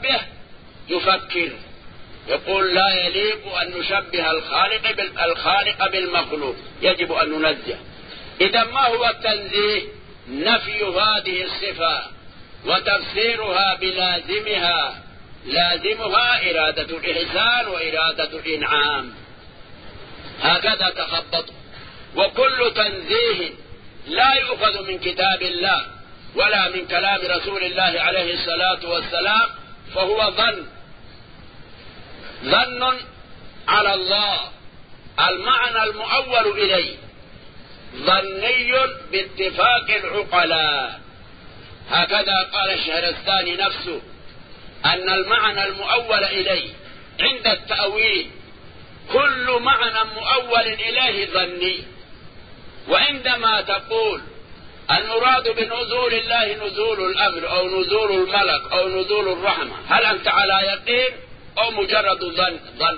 المشبه يفكر، يقول لا يليق أن نشبه الخالق بالمخلوق، يجب أن ننزه. إذا ما هو التنزيه؟ نفي هذه الصفة وتفسيرها بلازمها، لازمها إرادة الإحسان وإرادة الإنعام، هكذا تخبط. وكل تنزيه لا يؤخذ من كتاب الله ولا من كلام رسول الله عليه الصلاة والسلام فهو ظن على الله، المعنى المؤول إليه ظني باتفاق العقلاء، هكذا قال الشهرستاني نفسه، أن المعنى المؤول إليه عند التأويل كل معنى مؤول إليه ظني. وعندما تقول المراد بنزول الله نزول الأمر أو نزول الملك أو نزول الرحمة، هل أنت على يقين أو مجرد ظن؟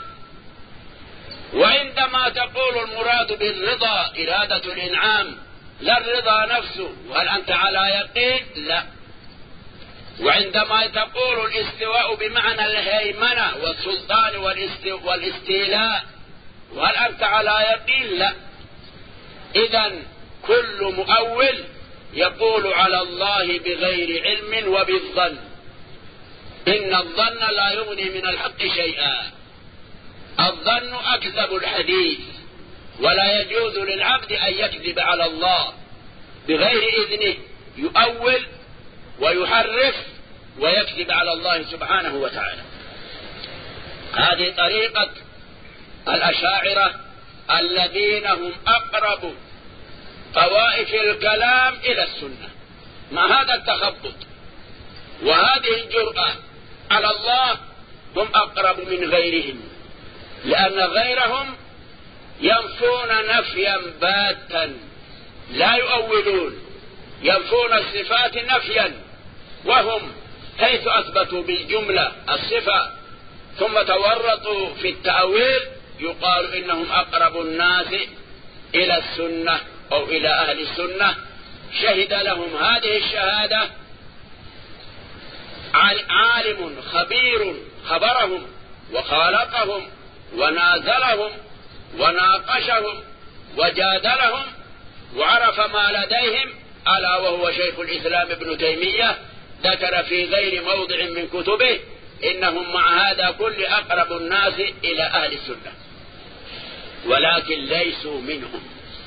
وعندما تقول المراد بالرضا إرادة الإنعام، لا الرضا نفسه، وهل أنت على يقين؟ لا. وعندما تقول الاستواء بمعنى الهيمنة والسلطان والاستيلاء، وهل أنت على يقين؟ لا. إذن كل مؤول يقول على الله بغير علم وبالظن، إن الظن لا يغني من الحق شيئا، الظن أكذب الحديث، ولا يجوز للعبد أن يكذب على الله بغير إذنه، يؤول ويحرف ويكذب على الله سبحانه وتعالى. هذه طريقة الأشاعرة الذين هم أقرب طوائف الكلام إلى السنة. ما هذا التخبط وهذه الجرأة على الله، هم أقرب من غيرهم، لأن غيرهم ينفون نفيا باتا لا يؤولون، ينفون الصفات نفيا، وهم حيث أثبتوا بالجملة الصفة ثم تورطوا في التأويل يقال إنهم أقرب الناس إلى السنة أو إلى أهل السنة. شهد لهم هذه الشهادة عالم خبير خبرهم وخالقهم ونازلهم وناقشهم وجادلهم وعرف ما لديهم، ألا وهو شيخ الإسلام ابن تيمية، ذكر في غير موضع من كتبه إنهم مع هذا كل أقرب الناس إلى أهل السنة، ولكن ليسوا منهم.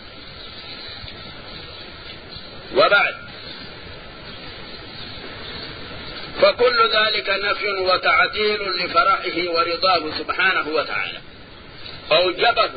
وبعد، فكل ذلك نفي وتعديل لفرحه ورضاه سبحانه وتعالى، أوجبه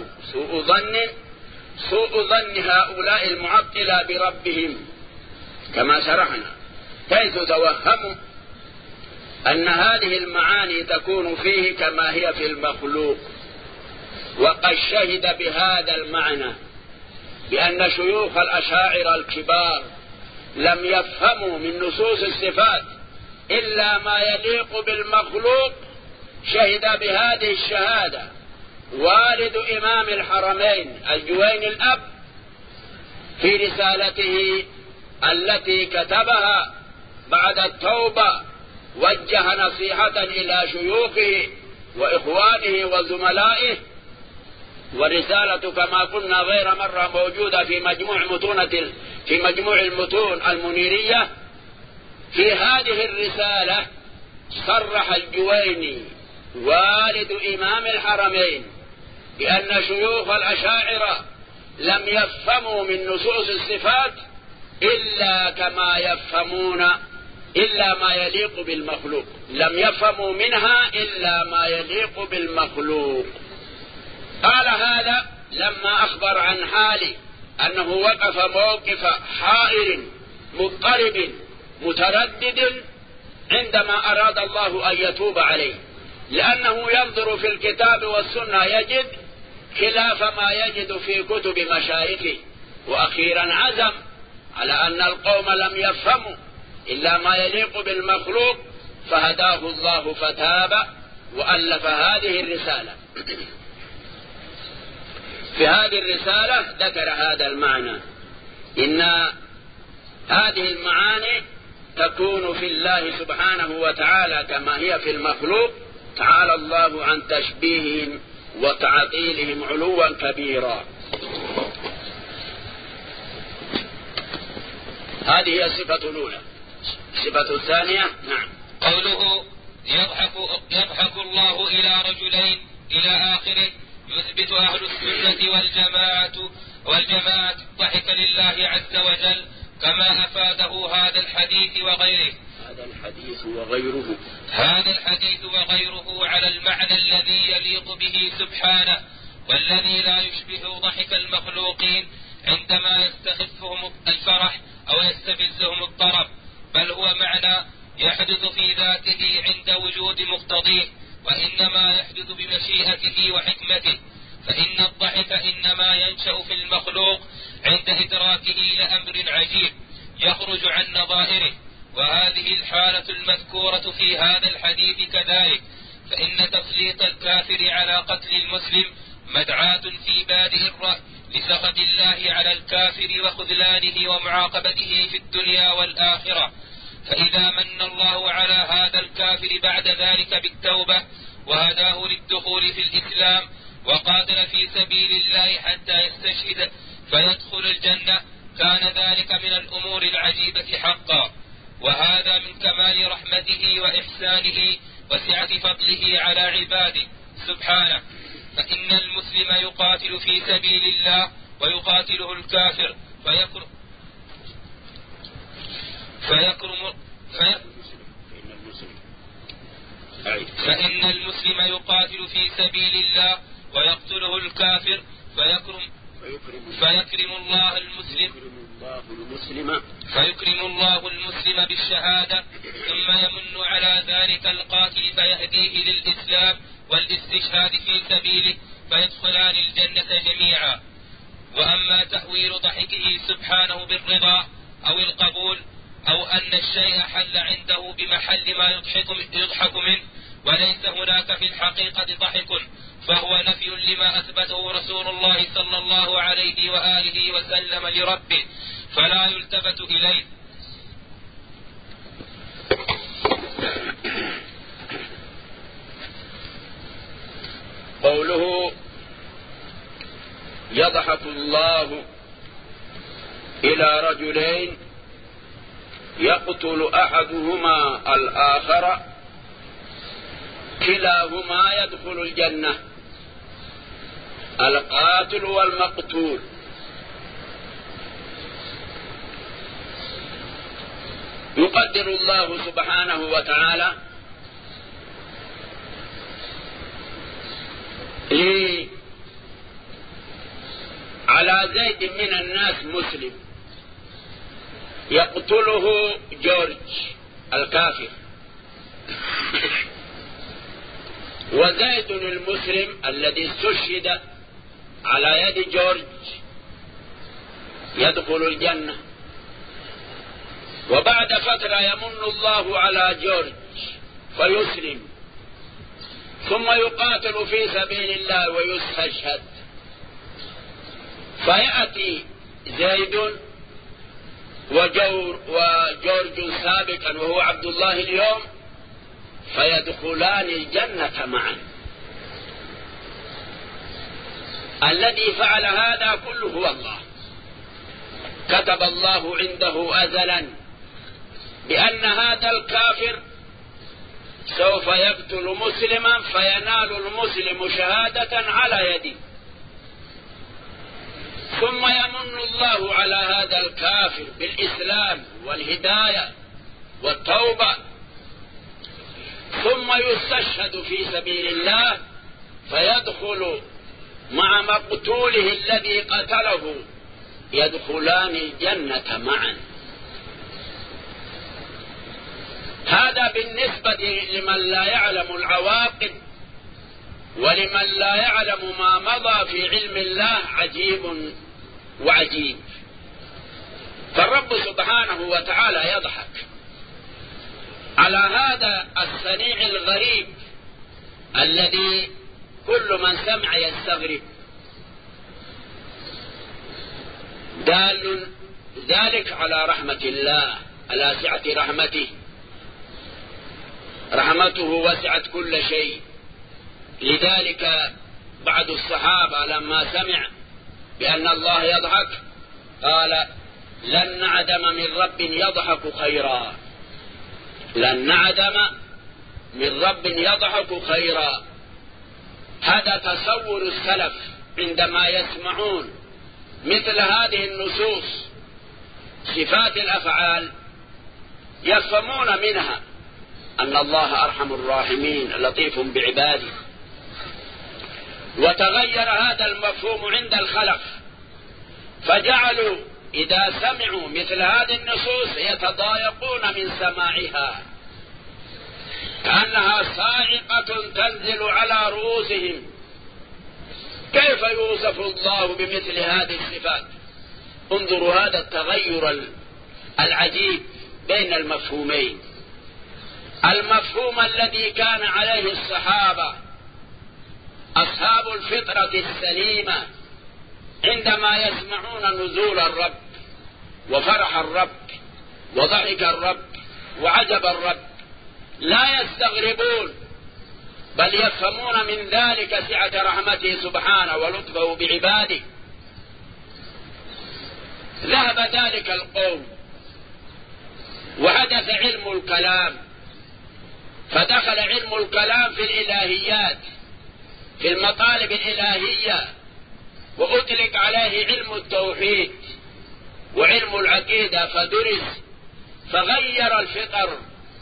سوء ظن هؤلاء المعطلة بربهم كما شرحنا، حيث توهموا أن هذه المعاني تكون فيه كما هي في المخلوق. وقد شهد بهذا المعنى بأن شيوخ الأشاعرة الكبار لم يفهموا من نصوص الصفات إلا ما يليق بالمخلوق. شهد بهذه الشهادة والد إمام الحرمين الجويني الأب في رسالته التي كتبها بعد التوبة، وجه نصيحة إلى شيوخه وإخوانه وزملائه، والرسالة كما قلنا غير مرة موجودة في مجموع المتون المنيرية. في هذه الرسالة صرح الجويني والد إمام الحرمين بأن شيوخ الأشاعرة لم يفهموا من نصوص الصفات إلا كما يفهمون إلا ما يليق بالمخلوق، لم يفهموا منها إلا ما يليق بالمخلوق. قال هذا لما أخبر عن حاله أنه وقف موقف حائر مضطرب متردد عندما أراد الله أن يتوب عليه، لأنه ينظر في الكتاب والسنة يجد خلاف ما يجد في كتب مشايخه، وأخيرا عزم على أن القوم لم يفهموا إلا ما يليق بالمخلوق، فهداه الله فتاب وألف هذه الرسالة. في هذه الرسالة ذكر هذا المعنى، إن هذه المعاني تكون في الله سبحانه وتعالى كما هي في المخلوق، تعالى الله عن تشبيههم وتعطيلهم علوا كبيرا. هذه هي الصفة الأولى. الصفة الثانية نعم قوله يضحك الله إلى رجلين إلى آخره، يثبت أهل السنة والجماعة الضحك لله عز وجل كما أفاده هذا الحديث وغيره. هذا الحديث وغيره على المعنى الذي يليق به سبحانه، والذي لا يشبه ضحك المخلوقين عندما يستخفهم الفرح أو يستفزهم الطرب، بل هو معنى يحدث في ذاته عند وجود مقتضيه، وإنما يحدث بمشيئته وحكمته. فإن الضحك إنما ينشأ في المخلوق عند إدراكه لأمر عجيب يخرج عن نظائره، وهذه الحالة المذكورة في هذا الحديث كذلك. فإن تسليط الكافر على قتل المسلم مدعاة في بادئ الرأي لسخط الله على الكافر وخذلانه ومعاقبته في الدنيا والآخرة. فإذا من الله على هذا الكافر بعد ذلك بالتوبة وهداه للدخول في الإسلام وقاتل في سبيل الله حتى يستشهد فيدخل الجنة، كان ذلك من الأمور العجيبة حقا. وهذا من كمال رحمته وإحسانه وسعة فضله على عباده سبحانه. فإن المسلم يقاتل في سبيل الله ويقاتله الكافر فإن المسلم يقاتل في سبيل الله ويقتله الكافر فيكرم الله المسلم بالشهادة، ثم يمن على ذلك القاتل فيهديه للإسلام والاستشهاد في سبيله فيدخلان الجنة جميعا. وأما تأويل ضحكه سبحانه بالرضا أو القبول، أو أن الشيء حل عنده بمحل ما يضحك منه وليس هناك في الحقيقة ضحك، فهو نفي لما أثبته رسول الله صلى الله عليه وآله وسلم لربه، فلا يلتفت إليه. قوله يضحك الله إلى رجلين يقتل أحدهما الآخر كلاهما يدخل الجنة، القاتل والمقتول. يقدر الله سبحانه وتعالى على زيد من الناس مسلم يقتله جورج الكافر، وزيد المسلم الذي استشهد على يد جورج يدخل الجنة. وبعد فترة يمن الله على جورج فيسلم، ثم يقاتل في سبيل الله ويستشهد، فيأتي زيد وجورج سابقا وهو عبد الله اليوم فيدخلان الجنة معا. الذي فعل هذا كله هو الله، كتب الله عنده أزلا بأن هذا الكافر سوف يقتل مسلما فينال المسلم شهادة على يده، ثم يمن الله على هذا الكافر بالإسلام والهداية والتوبة، ثم يستشهد في سبيل الله فيدخل مع مقتوله الذي قتله، يدخلان الجنة معا. هذا بالنسبة لمن لا يعلم العواقب ولمن لا يعلم ما مضى في علم الله عجيب وعجيب. فالرب سبحانه وتعالى يضحك على هذا الصنيع الغريب الذي كل من سمع يستغرب. دال ذلك على رحمة الله على سعة رحمته. رحمته وسعت كل شيء. لذلك بعض الصحابة لما سمع بأن الله يضحك قال: لن نعدم من رب يضحك خيرا، لن نعدم من رب يضحك خيرا. هذا تصور السلف عندما يسمعون مثل هذه النصوص صفات الأفعال يفهمون منها أن الله أرحم الراحمين لطيف بعباده. وتغير هذا المفهوم عند الخلف، فجعلوا إذا سمعوا مثل هذه النصوص يتضايقون من سماعها، كأنها صاعقة تنزل على رؤوسهم. كيف يوصف الله بمثل هذه الصفات؟ انظروا هذا التغير العجيب بين المفهومين. المفهوم الذي كان عليه الصحابة أصحاب الفطرة السليمة عندما يسمعون نزول الرب وفرح الرب وضحك الرب وعجب الرب لا يستغربون، بل يفهمون من ذلك سعة رحمته سبحانه ولطفه بعباده. ذهب ذلك القوم وحدث علم الكلام، فدخل علم الكلام في الإلهيات، في المطالب الإلهية، وأطلق عليه علم التوحيد وعلم العقيدة فدرس، فغير الفطر.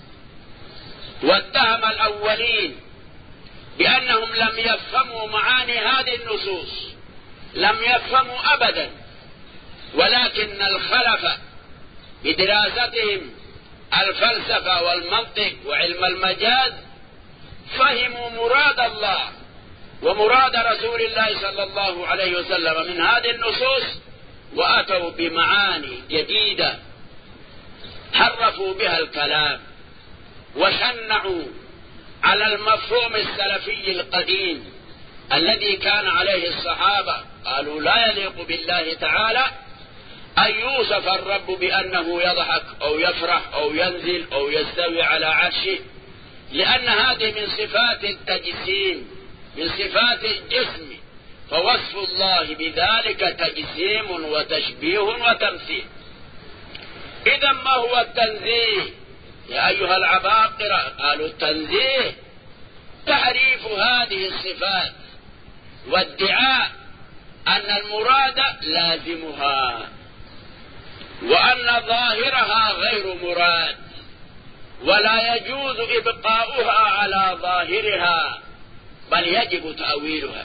واتهم الأولين بأنهم لم يفهموا معاني هذه النصوص، لم يفهموا أبدا، ولكن الخلف بدراستهم الفلسفة والمنطق وعلم المجاز فهموا مراد الله ومراد رسول الله صلى الله عليه وسلم من هذه النصوص، وأتوا بمعاني جديدة حرفوا بها الكلام وشنعوا على المفهوم السلفي القديم الذي كان عليه الصحابة. قالوا: لا يليق بالله تعالى أن يوصف الرب بأنه يضحك أو يفرح أو ينزل أو يستوي على عرشه، لأن هذه من صفات التجسيم، من صفات الجسم، فوصف الله بذلك تجسيم وتشبيه وتمثيل. إذا ما هو التنزيه يا أيها العباقرة؟ قالوا: التنزيه تعريف هذه الصفات وادعاء أن المراد لازمها، وأن ظاهرها غير مراد، ولا يجوز إبقاؤها على ظاهرها، بل يجب تأويلها.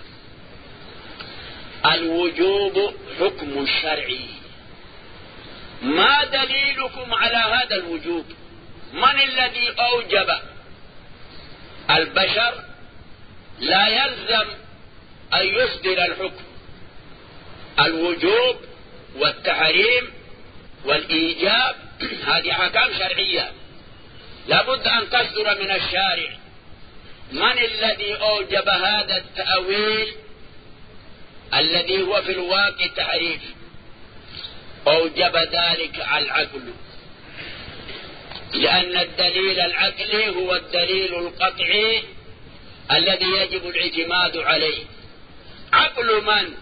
الوجوب حكم شرعي. ما دليلكم على هذا الوجوب؟ من الذي أوجب؟ البشر لا يلزم أن يصدر الحكم. الوجوب والتحريم والإيجاب هذه أحكام شرعية لابد أن تصدر من الشارع. من الذي أوجب هذا التأويل الذي هو في الواقع تحريف؟ أوجب ذلك العقل، لأن الدليل العقلي هو الدليل القطعي الذي يجب الاعتماد عليه. عقل من؟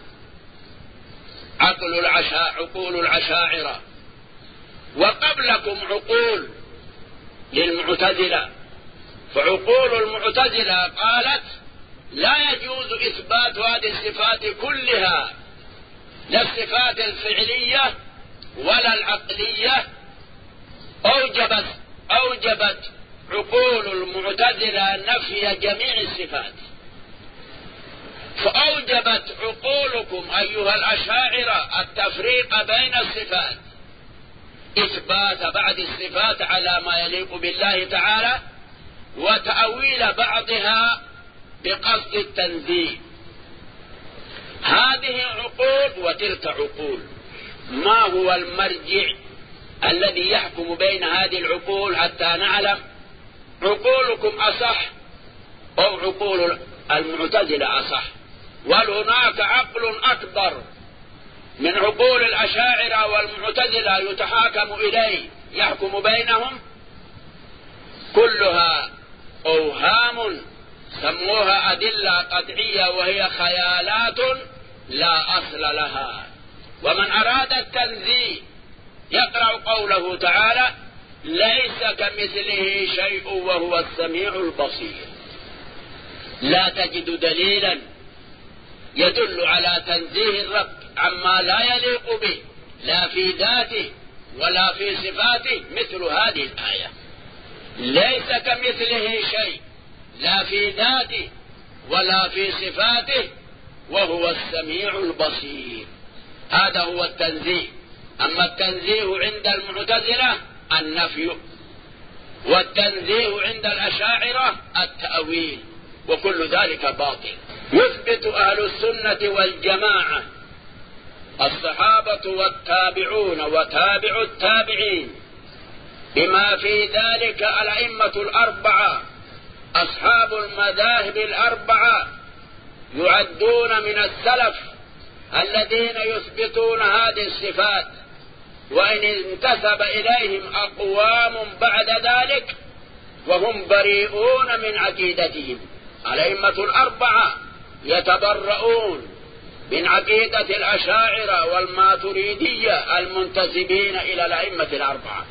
عقول العشاعرة، وقبلكم عقول للمعتزلة. فعقول المعتزلة قالت: لا يجوز إثبات هذه الصفات كلها، لا الصفات الفعلية ولا العقلية. أوجبت عقول المعتزلة نفي جميع الصفات، فأوجبت عقولكم أيها الأشاعرة التفريق بين الصفات، إثبات بعض الصفات على ما يليق بالله تعالى، وتأويل بعضها بقصد التنزيه. هذه عقول وتلك عقول. ما هو المرجع الذي يحكم بين هذه العقول حتى نعلم عقولكم أصح أو عقول المعتزلة أصح؟ وهناك عقل أكبر من عقول الأشاعرة والمعتزلة يتحاكم إليه، يحكم بينهم كلها أوهام سموها أدلة قطعية وهي خيالات لا أصل لها. ومن أراد التنزيه يقرأ قوله تعالى ليس كمثله شيء وهو السميع البصير. لا تجد دليلا يدل على تنزيه الرب عما لا يليق به لا في ذاته ولا في صفاته مثل هذه الآية. ليس كمثله شيء لا في ذاته ولا في صفاته وهو السميع البصير. هذا هو التنزيه. أما التنزيه عند المعتزلة النفي، والتنزيه عند الأشاعرة التأويل، وكل ذلك باطل. يثبت أهل السنة والجماعة الصحابة والتابعون وتابع التابعين بما في ذلك الأئمة الأربعة أصحاب المذاهب الأربعة يعدون من السلف الذين يثبتون هذه الصفات، وإن انتسب إليهم أقوام بعد ذلك وهم بريئون من عقيدتهم. الأئمة الأربعة يتبرؤون من عقيدة الأشاعرة والماتريدية المنتسبين إلى الأئمة الأربعة،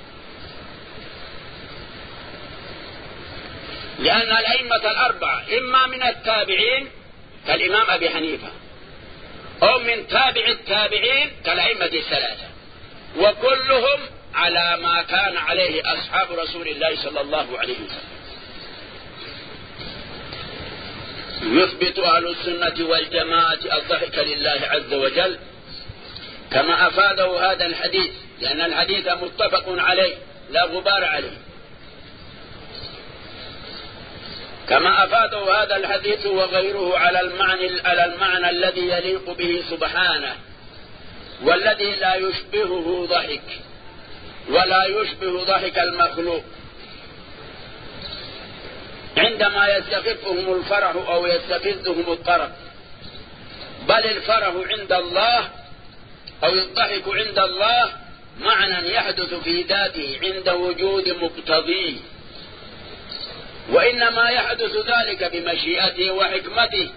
لأن الأئمة الأربعة إما من التابعين كالإمام أبي حنيفة أو من تابع التابعين كالأئمة الثلاثة، وكلهم على ما كان عليه أصحاب رسول الله صلى الله عليه وسلم. يثبت أهل السنة والجماعة الضحك لله عز وجل كما أفاده هذا الحديث، لأن الحديث متفق عليه لا غبار عليه. كما أفاده هذا الحديث وغيره على المعنى الذي يليق به سبحانه، والذي لا يشبهه ضحك ولا يشبه ضحك المخلوق عندما يستخفهم الفرح أو يستفزهم الطرب، بل الفرح عند الله أو الضحك عند الله معنى يحدث في ذاته عند وجود مقتضيه، وإنما يحدث ذلك بمشيئته وحكمته.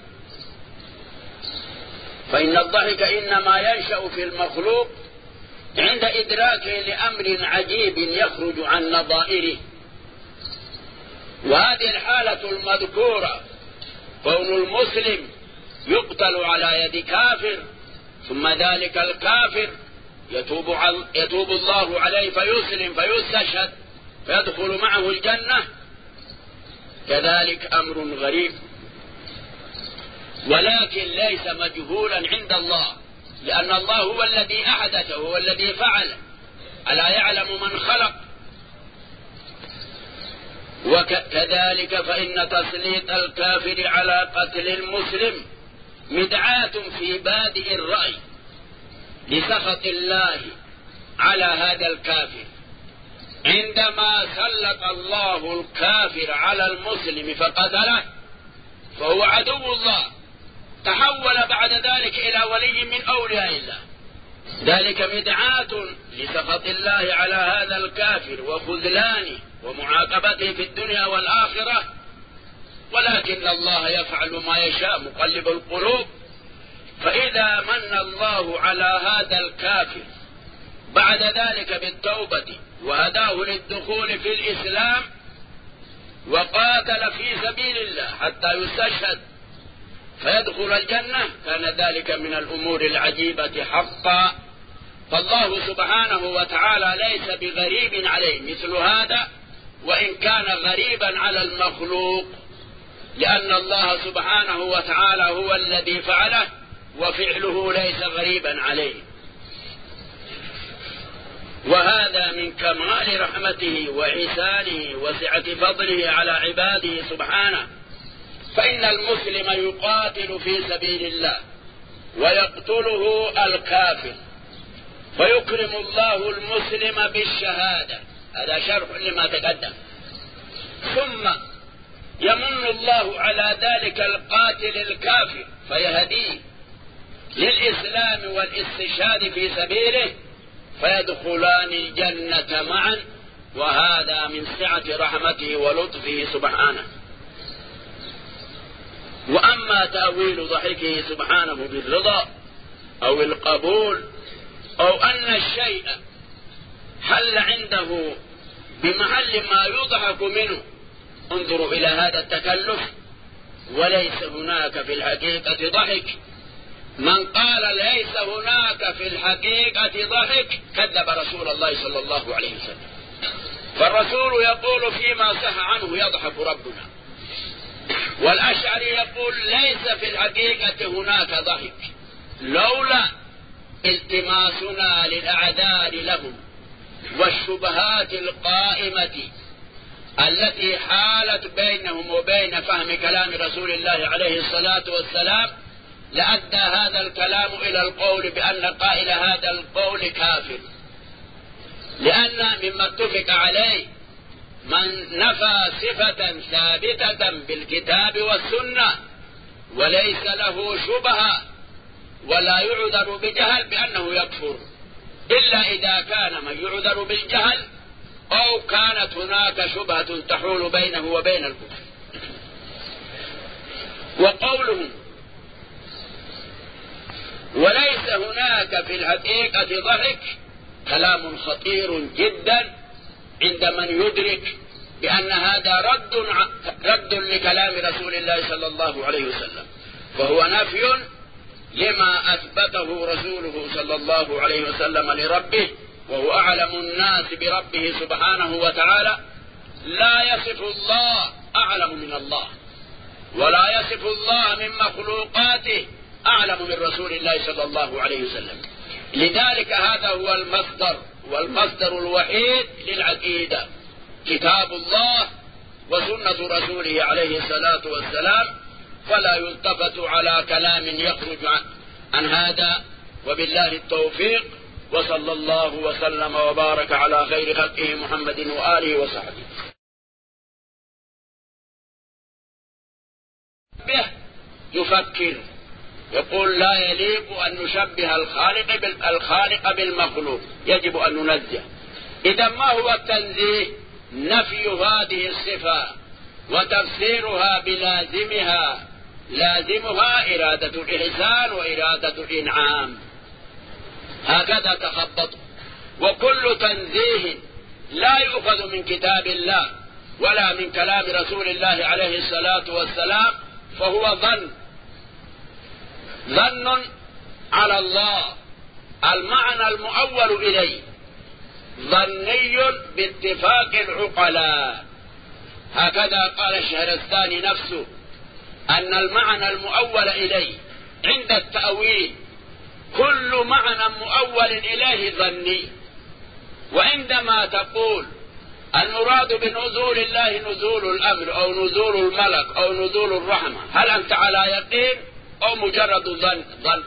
فإن الضحك إنما ينشأ في المخلوق عند إدراكه لأمر عجيب يخرج عن نظائره، وهذه الحالة المذكورة كون المسلم يقتل على يد كافر، ثم ذلك الكافر يتوب الله عليه فيسلم فيستشهد فيدخل معه الجنة، كذلك أمر غريب، ولكن ليس مجهولا عند الله، لأن الله هو الذي أحدثه هو الذي فعل، ألا يعلم من خلق. وكذلك فإن تسليط الكافر على قتل المسلم مدعاة في بادئ الرأي لسخط الله على هذا الكافر. عندما سلط الله الكافر على المسلم فقتله فهو عدو الله، تحول بعد ذلك إلى ولي من أولياء الله. ذلك مدعاة لسخط الله على هذا الكافر وخذلانه ومعاقبته في الدنيا والآخرة، ولكن الله يفعل ما يشاء مقلب القلوب. فإذا من الله على هذا الكافر بعد ذلك بالتوبة وهداه للدخول في الإسلام وقاتل في سبيل الله حتى يستشهد فيدخل الجنة، كان ذلك من الأمور العجيبة حقا. فالله سبحانه وتعالى ليس بغريب عليه مثل هذا، وإن كان غريبا على المخلوق، لأن الله سبحانه وتعالى هو الذي فعله وفعله ليس غريبا عليه. وهذا من كمال رحمته وإحسانه وسعة فضله على عباده سبحانه. فإن المسلم يقاتل في سبيل الله ويقتله الكافر فيكرم الله المسلم بالشهادة، هذا شرح لما تقدم. ثم يمن الله على ذلك القاتل الكافر فيهديه للإسلام والاستشهاد في سبيله فيدخلان الجنة معا وهذا من سعة رحمته ولطفه سبحانه. وأما تأويل ضحكه سبحانه بالرضا أو القبول أو أن الشيء حل عنده بمحل ما يضحك منه، انظروا إلى هذا التكلف. وليس هناك في الحقيقة ضحك. من قال ليس هناك في الحقيقة ضحك كذب رسول الله صلى الله عليه وسلم. فالرسول يقول فيما صح عنه يضحك ربنا، والأشعري يقول ليس في الحقيقة هناك ضحك لولا التماسنا للأعذار لهم والشبهات القائمة التي حالت بينهم وبين فهم كلام رسول الله عليه الصلاة والسلام، لأدى هذا الكلام إلى القول بأن قائل هذا القول كافر. لأن مما اتفق عليه من نفى صفة ثابتة بالكتاب والسنة وليس له شبهة ولا يعذر بجهل بأنه يكفر، إلا إذا كان من يعذر بالجهل أو كانت هناك شبهة تحول بينه وبين الكفر. وقولهم وليس هناك في الحقيقة ضحك كلام خطير جدا عند من يدرك بأن هذا رد لكلام رسول الله صلى الله عليه وسلم، فهو نفي لما أثبته رسوله صلى الله عليه وسلم لربه، وهو أعلم الناس بربه سبحانه وتعالى. لا يصف الله أعلم من الله، ولا يصف الله من مخلوقاته أعلم من رسول الله صلى الله عليه وسلم. لذلك هذا هو والمصدر الوحيد للعقيدة، كتاب الله وسنة رسوله عليه الصلاة والسلام، فلا يلتفت على كلام يخرج عن هذا. وبالله التوفيق، وصلى الله وسلم وبارك على خير خلقه محمد وآله وصحبه. به يفكر يقول لا يليق أن نشبه الخالق بالمخلوق، يجب أن ننزه. إذا ما هو التنزيه؟ نفي هذه الصفة وتفسيرها بلازمها. لازمها إرادة الإحسان وإرادة الإنعام، هكذا تخبط. وكل تنزيه لا يؤخذ من كتاب الله ولا من كلام رسول الله عليه الصلاة والسلام فهو ظن على الله. المعنى المؤول إليه ظني باتفاق العقلاء، هكذا قال الشهرستاني نفسه، أن المعنى المؤول إليه عند التأويل كل معنى مؤول إليه ظني. وعندما تقول المراد بنزول الله نزول الأمر أو نزول الملك أو نزول الرحمة، هل أنت على يقين أو مجرد ظن؟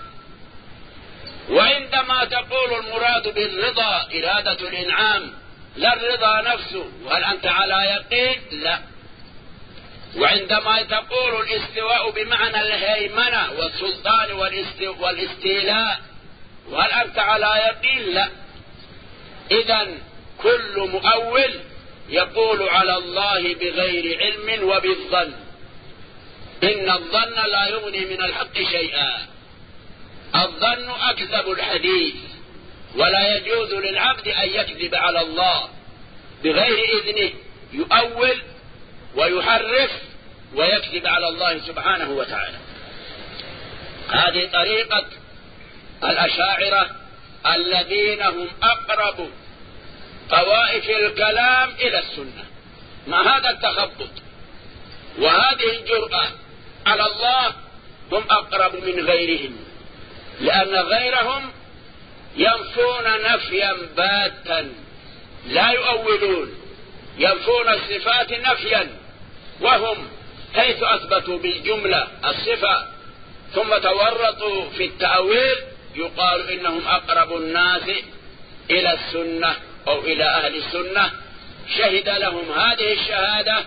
وعندما تقول المراد بالرضا إرادة الإنعام لا الرضا نفسه، وهل أنت على يقين؟ لا. وعندما تقول الاستواء بمعنى الهيمنة والسلطان والاستيلاء، وهل أنت على يقين؟ لا. إذن كل مؤول يقول على الله بغير علم وبالظن. إن الظن لا يغني من الحق شيئا. الظن أكذب الحديث، ولا يجوز للعبد أن يكذب على الله بغير إذنه، يؤول ويحرف ويكذب على الله سبحانه وتعالى. هذه طريقة الأشاعرة الذين هم أقرب طوائف الكلام إلى السنة. مع هذا التخبط وهذه الجرأة على الله هم أقرب من غيرهم، لأن غيرهم ينفون نفيا باتا لا يؤولون، ينفون الصفات نفيا، وهم حيث أثبتوا بالجملة الصفة ثم تورطوا في التأويل يقال إنهم أقرب الناس إلى السنة أو إلى أهل السنة. شهد لهم هذه الشهادة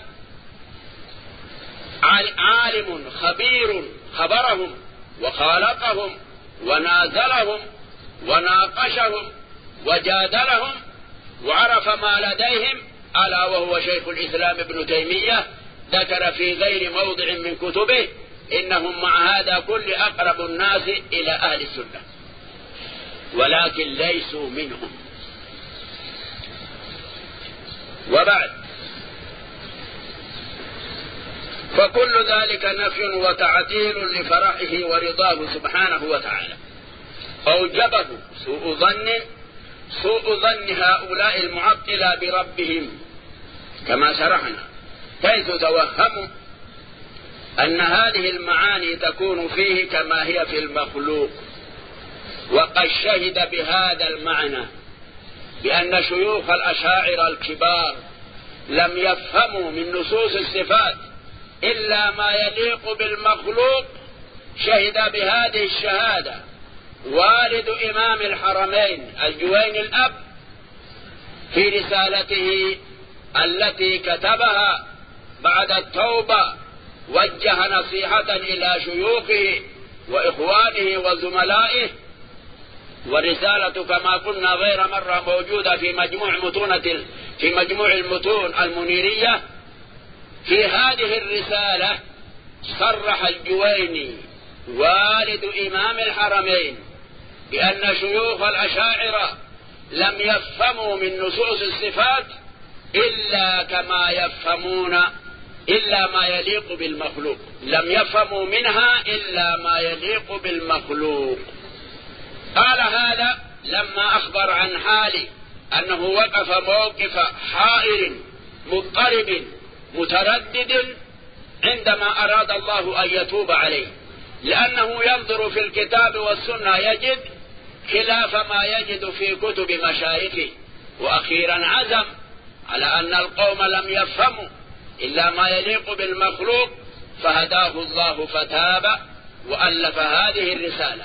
عالم خبير خبرهم وخالقهم ونازلهم وناقشهم وجادلهم وعرف ما لديهم ألا وهو شيخ الإسلام ابن تيمية، ذكر في غير موضع من كتبه إنهم مع هذا كل أقرب الناس إلى أهل السنة، ولكن ليسوا منهم. وبعد، فكل ذلك نفي وتعطيل لفرحه ورضاه سبحانه وتعالى، أوجبه سوء ظن هؤلاء المعطلة بربهم كما شرحنا، حيث توهموا أن هذه المعاني تكون فيه كما هي في المخلوق. وقد شهد بهذا المعنى بأن شيوخ الأشاعرة الكبار لم يفهموا من نصوص الصفات إلا ما يليق بالمخلوق. شهد بهذه الشهادة والد إمام الحرمين الجويني الأب في رسالته التي كتبها بعد التوبة، وجه نصيحة إلى شيوخه وإخوانه وزملائه. ورسالة كما قلنا غير مرة موجودة في مجموع المتون المنيرية. في هذه الرسالة صرح الجويني والد إمام الحرمين بأن شيوخ الأشاعرة لم يفهموا من نصوص الصفات إلا كما يفهمون إلا ما يليق بالمخلوق، لم يفهموا منها إلا ما يليق بالمخلوق. قال هذا لما أخبر عن حالي أنه وقف موقف حائر مضطرب متردد عندما أراد الله أن يتوب عليه، لأنه ينظر في الكتاب والسنة يجد خلاف ما يجد في كتب مشايخه، وأخيرا عزم على أن القوم لم يفهموا إلا ما يليق بالمخلوق، فهداه الله فتاب وألف هذه الرسالة.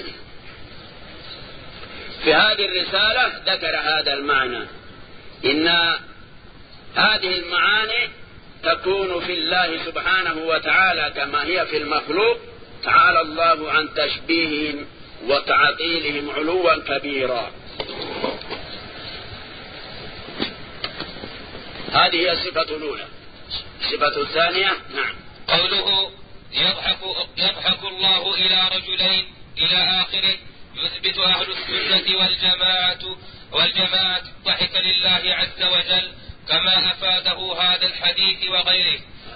في هذه الرسالة ذكر هذا المعنى، إن هذه المعاني تكون في الله سبحانه وتعالى كما هي في المخلوق، تعالى الله عن تشبيههم وتعطيلهم علوا كبيرا. هذه هي الصفة الأولى. الصفة الثانية، نعم، قوله يضحك الله إلى رجلين إلى آخره، يثبت أهل السنة والجماعة الضحك لله عز وجل كما أفاده هذا الحديث وغيره.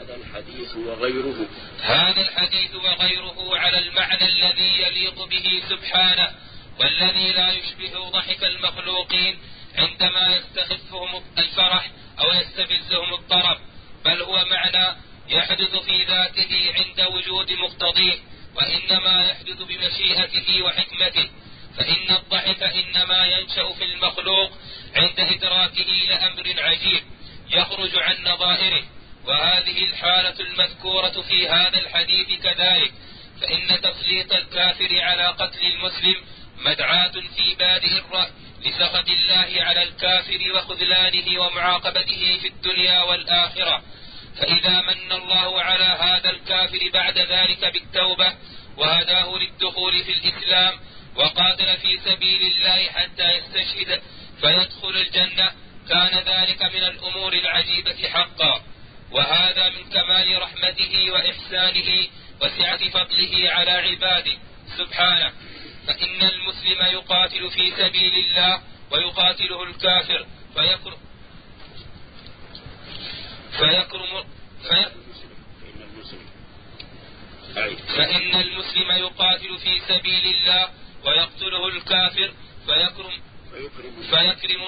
هذا الحديث وغيره على المعنى الذي يليق به سبحانه، والذي لا يشبه ضحك المخلوقين عندما يستخفهم الفرح أو يستفزهم الطرب، بل هو معنى يحدث في ذاته عند وجود مقتضيه، وإنما يحدث بمشيئته وحكمته. فإن الضحك إنما ينشأ في المخلوق عند إدراكه لأمر عجيب يخرج عن نظائره، وهذه الحالة المذكورة في هذا الحديث كذلك. فإن تسليط الكافر على قتل المسلم مدعاة في بادئ الرأي لسخط الله على الكافر وخذلانه ومعاقبته في الدنيا والآخرة. فإذا من الله على هذا الكافر بعد ذلك بالتوبة وهداه للدخول في الإسلام وقاتل في سبيل الله حتى يستشهد فيدخل الجنة، كان ذلك من الأمور العجيبة حقا. وهذا من كمال رحمته وإحسانه وسعة فضله على عباده سبحانه. فإن المسلم يقاتل في سبيل الله ويقاتله الكافر فإن المسلم يقاتل في سبيل الله ويقتله الكافر فيكرم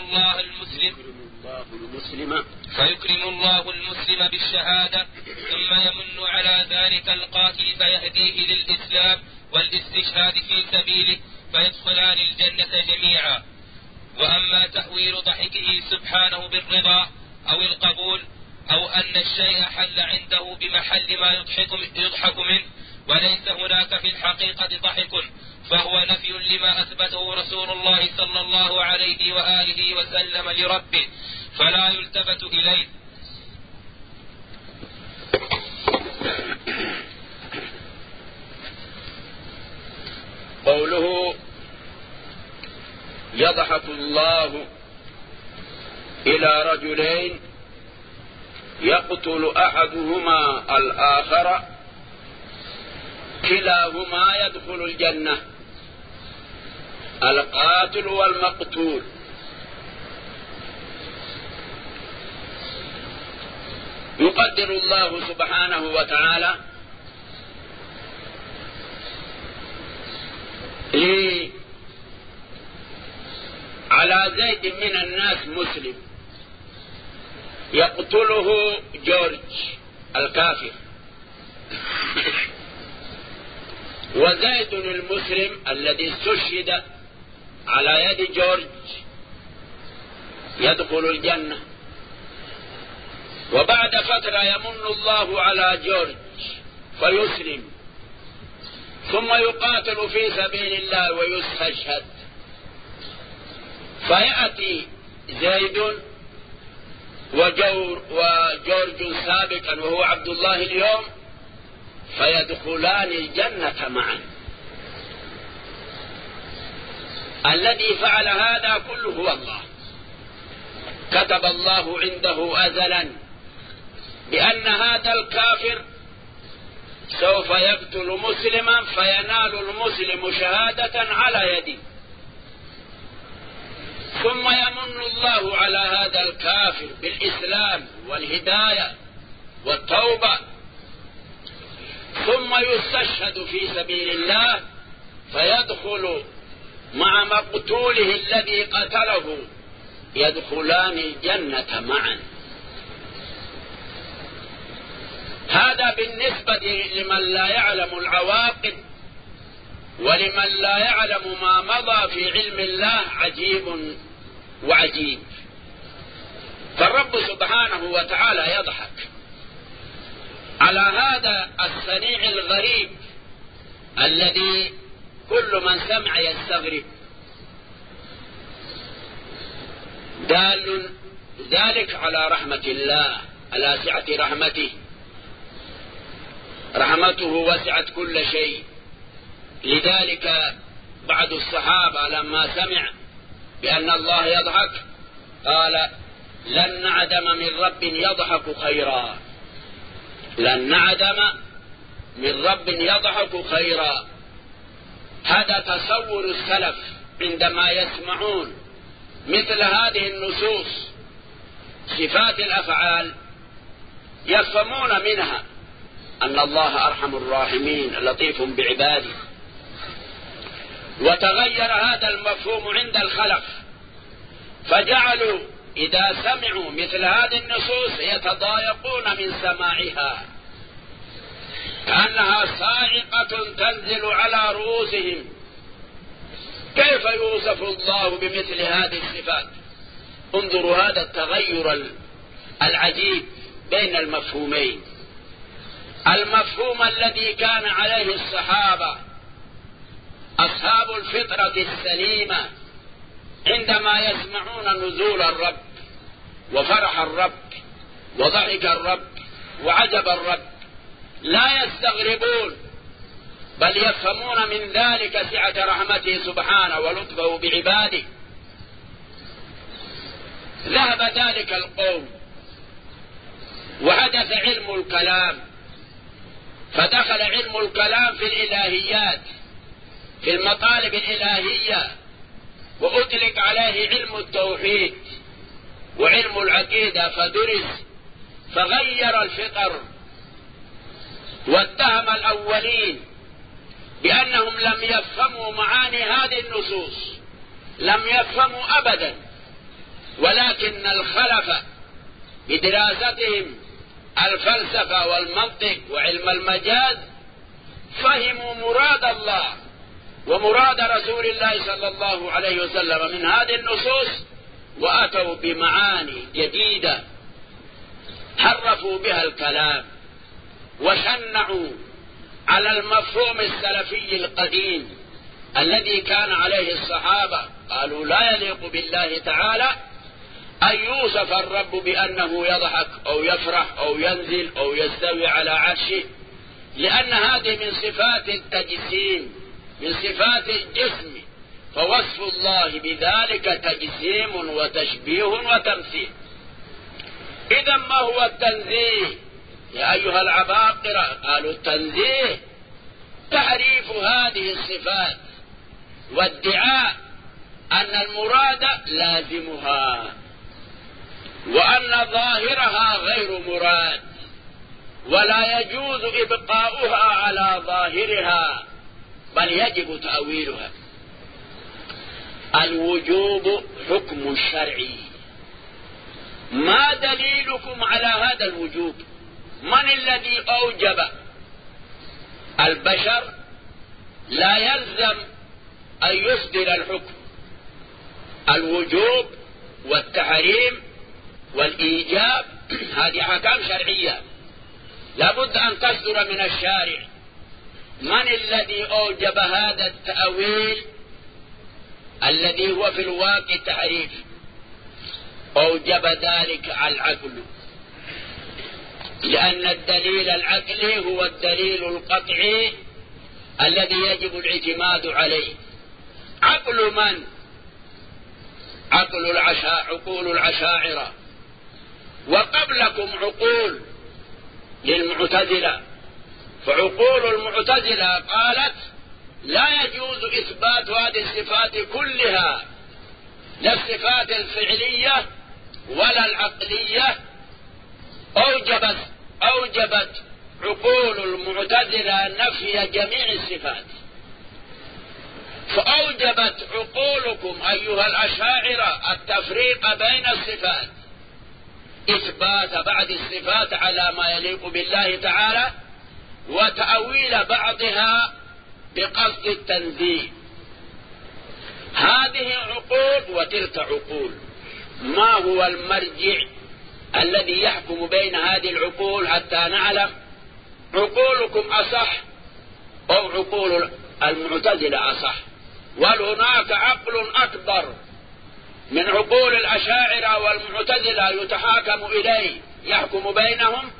الله المسلم بالشهادة، ثم يمن على ذلك القاتل فيهديه للإسلام والاستشهاد في سبيله فيدخلان الجنة جميعا. وأما تأويل ضحكه سبحانه بالرضا أو القبول، أو أن الشيء حل عنده بمحل ما يضحك منه وليس هناك في الحقيقة ضحك، فهو نفي لما أثبته رسول الله صلى الله عليه وآله وسلم لربه، فلا يلتفت إليه. قوله يضحك الله إلى رجلين يقتل أحدهما الآخر كلاهما يدخل الجنة، القاتل والمقتول. يقدر الله سبحانه وتعالى على زيد من الناس مسلم يقتله جورج الكافر، وزيد المسلم الذي استشهد على يد جورج يدخل الجنة. وبعد فترة يمن الله على جورج فيسلم، ثم يقاتل في سبيل الله ويستشهد، فيأتي زيد وجورج سابقا وهو عبد الله اليوم فيدخلان الجنة معا. الذي فعل هذا كله هو الله. كتب الله عنده أزلا بأن هذا الكافر سوف يقتل مسلما فينال المسلم شهادة على يده، ثم يمن الله على هذا الكافر بالإسلام والهداية والتوبة، ثم يستشهد في سبيل الله فيدخل مع مقتوله الذي قتله، يدخلان الجنة معا. هذا بالنسبة لمن لا يعلم العواقب ولمن لا يعلم ما مضى في علم الله عجيب وعجيب. فالرب سبحانه وتعالى يضحك على هذا الصنيع الغريب الذي كل من سمع يستغرب. دال ذلك على رحمة الله، على سعة رحمته. رحمته وسعت كل شيء. لذلك بعض الصحابة لما سمع بأن الله يضحك قال: لن نعدم من رب يضحك خيرا، لن نعدم من رب يضحك خيرا. هذا تصور السلف عندما يسمعون مثل هذه النصوص صفات الأفعال يفهمون منها أن الله أرحم الراحمين لطيف بعباده. وتغير هذا المفهوم عند الخلف، فجعلوا إذا سمعوا مثل هذه النصوص يتضايقون من سماعها كأنها صاعقة تنزل على رؤوسهم. كيف يوصف الله بمثل هذه الصفات؟ انظروا هذا التغير العجيب بين المفهومين. المفهوم الذي كان عليه الصحابة أصحاب الفطرة السليمة عندما يسمعون نزول الرب وفرح الرب وضحك الرب وعجب الرب لا يستغربون، بل يفهمون من ذلك سعة رحمته سبحانه ولطفه بعباده. ذهب ذلك القوم وحدث علم الكلام، فدخل علم الكلام في الإلهيات، في المطالب الإلهية، وأطلق عليه علم التوحيد وعلم العقيدة فدرس، فغير الفطر. واتهم الأولين بأنهم لم يفهموا معاني هذه النصوص، لم يفهموا أبدا، ولكن الخلف بدراستهم الفلسفة والمنطق وعلم المجاز فهموا مراد الله ومراد رسول الله صلى الله عليه وسلم من هذه النصوص، وأتوا بمعاني جديدة حرفوا بها الكلام وشنعوا على المفهوم السلفي القديم الذي كان عليه الصحابة. قالوا: لا يليق بالله تعالى أن يوصف الرب بأنه يضحك أو يفرح أو ينزل أو يستوي على عرشه، لأن هذه من صفات التجسيم، من صفات الجسم، فوصف الله بذلك تجسيم وتشبيه وتمثيل. إذا ما هو التنزيه يا أيها العباقرة؟ قالوا التنزيه تعريف هذه الصفات وادعاء أن المراد لازمها وأن ظاهرها غير مراد ولا يجوز إبقاؤها على ظاهرها بل يجب تأويلها. الوجوب حكم شرعي. ما دليلكم على هذا الوجوب؟ من الذي أوجب؟ البشر لا يلزم أن يصدر الحكم. الوجوب والتحريم والإيجاب هذه أحكام شرعية لابد أن تصدر من الشارع. من الذي أوجب هذا التأويل الذي هو في الواقع تحريف؟ أوجب ذلك العقل، لأن الدليل العقلي هو الدليل القطعي الذي يجب الاعتماد عليه. عقل من؟ عقول العشاعرة، وقبلكم عقول للمعتزلة. فعقول المعتزلة قالت لا يجوز إثبات هذه الصفات كلها، لا الصفات الفعلية ولا العقلية. أوجبت عقول المعتزلة نفي جميع الصفات، فأوجبت عقولكم أيها الأشاعرة التفريق بين الصفات، إثبات بعض الصفات على ما يليق بالله تعالى وتأويل بعضها بقصد التنزيه. هذه عقول وتلك عقول. ما هو المرجع الذي يحكم بين هذه العقول حتى نعلم عقولكم أصح أو عقول المعتزلة أصح؟ وهل هناك عقل أكبر من عقول الأشاعرة والمعتزلة يتحاكم إليه يحكم بينهم؟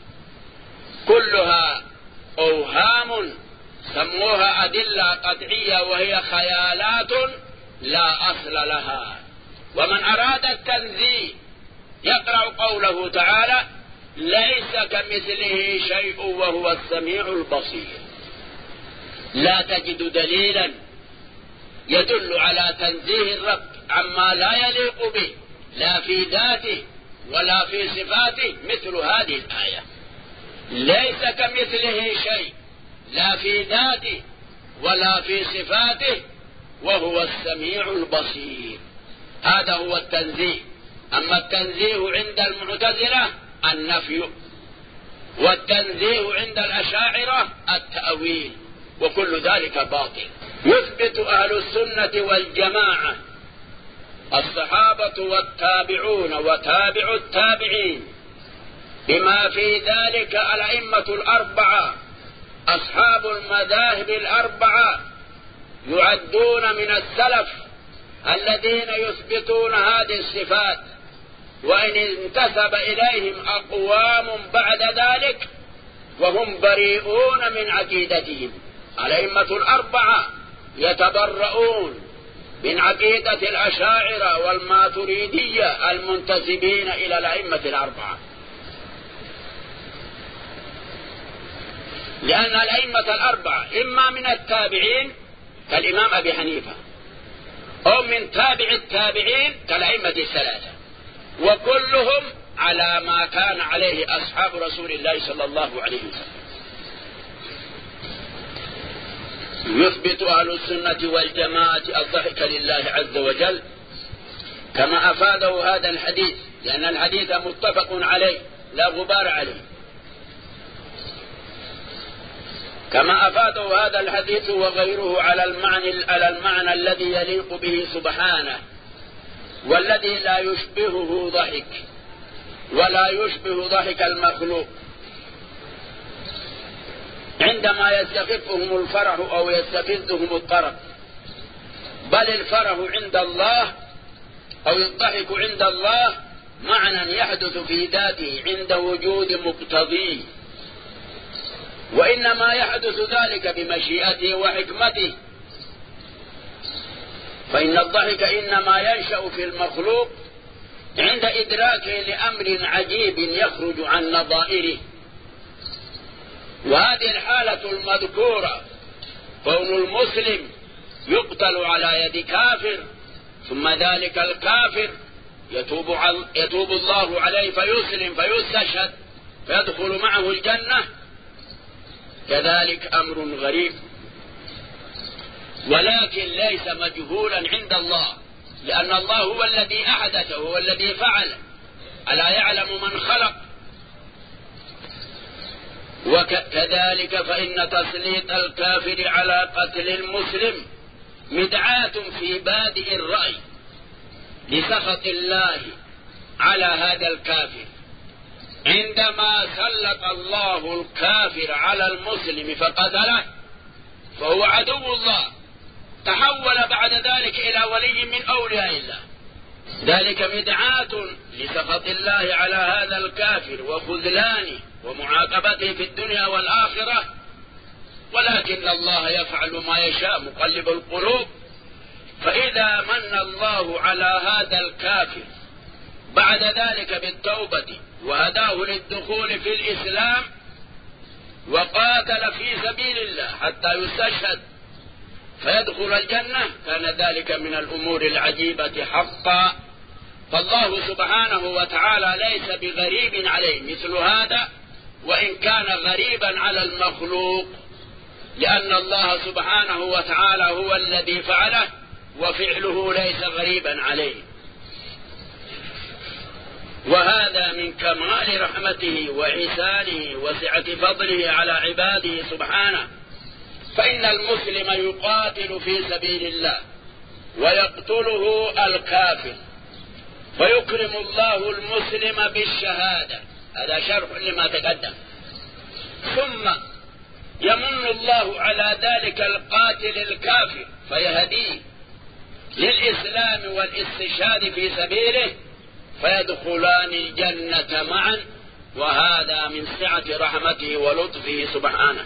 كلها أوهام سموها أدلة قطعية وهي خيالات لا أصل لها. ومن أراد التنزيه يقرأ قوله تعالى ليس كمثله شيء وهو السميع البصير. لا تجد دليلا يدل على تنزيه الرب عما لا يليق به لا في ذاته ولا في صفاته مثل هذه الآية. ليس كمثله شيء لا في ذاته ولا في صفاته وهو السميع البصير. هذا هو التنزيه. أما التنزيه عند المعتزلة النفي، والتنزيه عند الأشاعرة التأويل، وكل ذلك باطل. يثبت أهل السنة والجماعة الصحابة والتابعون وتابع التابعين بما في ذلك الأئمة الأربعة أصحاب المذاهب الأربعة يعدون من السلف الذين يثبتون هذه الصفات، وإن انتسب إليهم أقوام بعد ذلك وهم بريئون من عقيدتهم. الأئمة الأربعة يتبرؤون من عقيدة الأشاعرة والماتريدية المنتسبين إلى الأئمة الأربعة، لأن الأئمة الأربعة إما من التابعين كالإمام أبي حنيفة أو من تابع التابعين كالأئمة الثلاثة، وكلهم على ما كان عليه أصحاب رسول الله صلى الله عليه وسلم. يثبت أهل السنة والجماعة الضحك لله عز وجل كما أفاده هذا الحديث، لأن الحديث متفق عليه لا غبار عليه. كما أفاده هذا الحديث وغيره على المعنى الذي يليق به سبحانه، والذي لا يشبهه ضحك ولا يشبه ضحك المخلوق عندما يستخفهم الفرح أو يستفزهم الطرب، بل الفرح عند الله أو الضحك عند الله معنى يحدث في ذاته عند وجود مقتضيه، وإنما يحدث ذلك بمشيئته وحكمته. فإن الضحك إنما ينشأ في المخلوق عند إدراكه لأمر عجيب يخرج عن نظائره. وهذه الحالة المذكورة كون المسلم يقتل على يد كافر، ثم ذلك الكافر يتوب الله عليه فيسلم فيستشهد فيدخل معه الجنة، كذلك أمر غريب، ولكن ليس مجهولا عند الله، لأن الله هو الذي أحدثه، هو الذي فعل، ألا يعلم من خلق. وكذلك فإن تسليط الكافر على قتل المسلم مدعاة في بادئ الرأي لسخط الله على هذا الكافر. عندما سلط الله الكافر على المسلم فقتله فهو عدو الله، تحول بعد ذلك إلى ولي من أولياء الله، ذلك مدعاة لسخط الله على هذا الكافر وخذلانه ومعاقبته في الدنيا والآخرة. ولكن الله يفعل ما يشاء مقلب القلوب. فإذا من الله على هذا الكافر بعد ذلك بالتوبة وهداه للدخول في الإسلام وقاتل في سبيل الله حتى يستشهد فيدخل الجنة، كان ذلك من الأمور العجيبة حقا. فالله سبحانه وتعالى ليس بغريب عليه مثل هذا، وإن كان غريبا على المخلوق، لأن الله سبحانه وتعالى هو الذي فعله وفعله ليس غريبا عليه. وهذا من كمال رحمته وإحسانه وسعة فضله على عباده سبحانه. فإن المسلم يقاتل في سبيل الله ويقتله الكافر، فيكرم الله المسلم بالشهادة، هذا شرح لما تقدم. ثم يمن الله على ذلك القاتل الكافر فيهديه للإسلام والاستشهاد في سبيله فيدخلان الجنة معا، وهذا من سعة رحمته ولطفه سبحانه.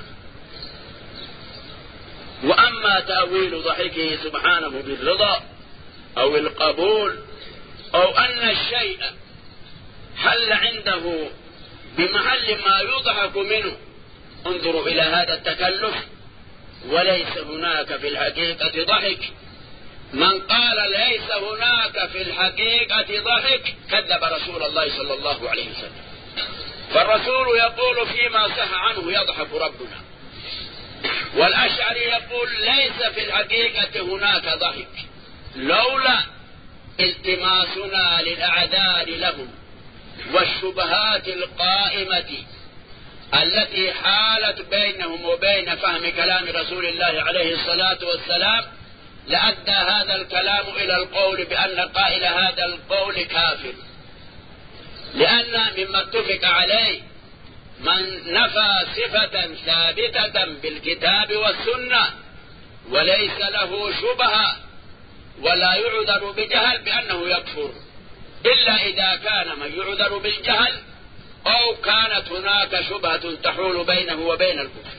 وأما تأويل ضحكه سبحانه بالرضا أو القبول أو أن الشيء حل عنده بمحل ما يضحك منه، انظروا إلى هذا التكلف، وليس هناك في الحقيقة ضحك. من قال ليس هناك في الحقيقة ضحك كذب رسول الله صلى الله عليه وسلم. فالرسول يقول فيما صح عنه يضحك ربنا، والأشعري يقول ليس في الحقيقة هناك ضحك، لولا التماسنا للأعذار لهم والشبهات القائمة التي حالت بينهم وبين فهم كلام رسول الله عليه الصلاة والسلام، لأدى هذا الكلام إلى القول بأن قائل هذا القول كافر، لأن مما اتفق عليه من نفى صفة ثابتة بالكتاب والسنة وليس له شبهة ولا يعذر بجهل بأنه يكفر، إلا إذا كان من يعذر بالجهل أو كانت هناك شبهة تحول بينه وبين الكفر.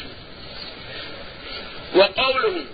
وقولهم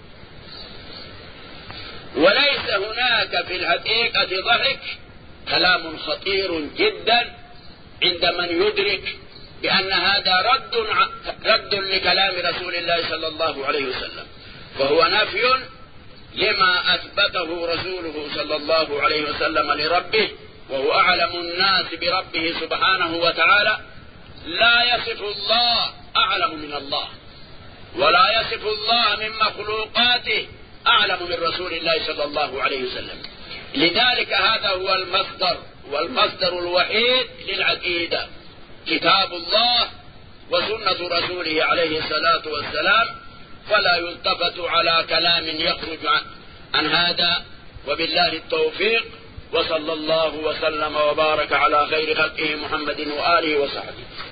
وليس هناك في الحقيقة ضحك كلام خطير جدا عند من يدرك بأن هذا رد لكلام رسول الله صلى الله عليه وسلم، فهو نفي لما أثبته رسوله صلى الله عليه وسلم لربه، وهو أعلم الناس بربه سبحانه وتعالى. لا يصف الله أعلم من الله، ولا يصف الله من مخلوقاته أعلم من رسول الله صلى الله عليه وسلم. لذلك هذا هو المصدر، والمصدر الوحيد للعقيدة كتاب الله وسنة رسوله عليه الصلاة والسلام، فلا يلتفت على كلام يخرج عن هذا. وبالله التوفيق، وصلى الله وسلم وبارك على خير خلقه محمد وآله وصحبه.